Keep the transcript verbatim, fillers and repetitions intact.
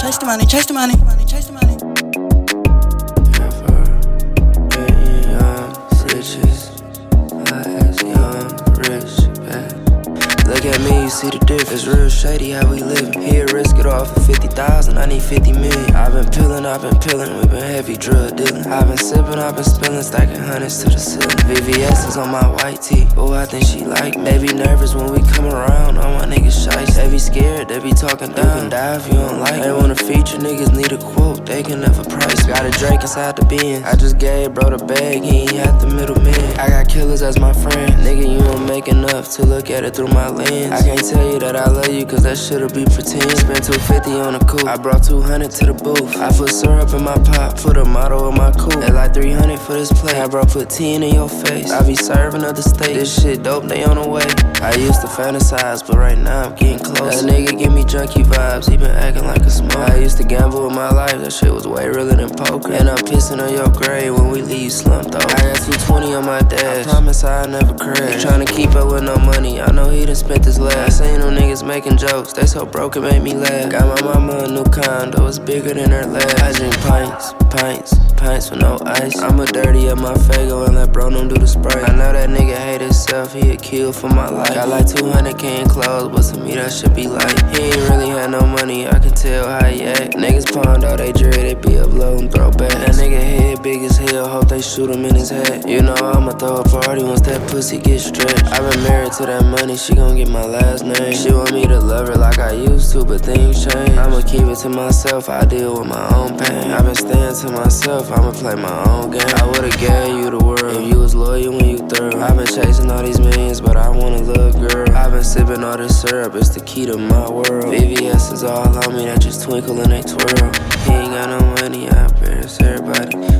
Chase the money, chase the money, chase the money. Never been young, riches. I ask young, rich, bad. Look at me, you see the difference. It's real shady how we living. Here, risk it all for fifty thousand, I need fifty million. I've been pillin', I've been pillin', we been heavy drug dealing. I've been sippin', I've been spillin', stacking hundreds to the ceiling. V V S is on my white tee, oh, I think she like me. They be nervous when we come around, all my niggas shy. They be scared, they be talking down. You can die if you don't like it. They wanna feature, niggas need a quote, they can never price. Got a Drake inside the Benz, I just gave bro the bag, he ain't had the middleman. I got killers as my friend, nigga, you don't make enough to look at it through my lens. I can't tell you that I love you, cause that shit'll be pretend. Spent two fifty on a coupe, I brought two hundred to the booth. I put syrup in my pot, put a motto in my coupe. They like three hundred for this play, I brought put ten in your face. I be serving other states, this shit dope, they on the way. I used to fantasize, but right now I'm getting close. That nigga give me junkie vibes, he been acting like a smoke. I used to gamble with my life, that shit was way realer than poker. And I'm pissing on your grave when we leave slumped though. I got two twenty on my dash, I promise I'll never crash. You tryna keep up with no money, I know he done spent his last. I seen them niggas making jokes, they so broke it made me laugh. Got my mama a new condo, it's bigger than her last. I drink pints, pints, pints with no ice. I'ma dirty up my Fago and let bro them do the spray. I know that nigga hate himself, he'd kill for my life. Got like two hundred K in clothes, but to me that should be light. He ain't really had no money, I can tell how he act. Niggas pawned all they dread, they be uploading throwbacks. That nigga head big as hell, hope they shoot him in his head. You know I'ma throw a party once that pussy get stretched. I been married to that money, she gon' get my last name. She want me to love her like I used to, but things change. I'ma keep it to myself, I deal with my own pain. I been staying to myself, I'ma play my own game. I would've gave you the world if you was loyal when you thorough. I been chasing all these millions, but I want a little girl. I been sipping all this syrup, it's the key to my world. V V S is all on me, that just twinkle and they twirl. He ain't got no money, I embarrass everybody.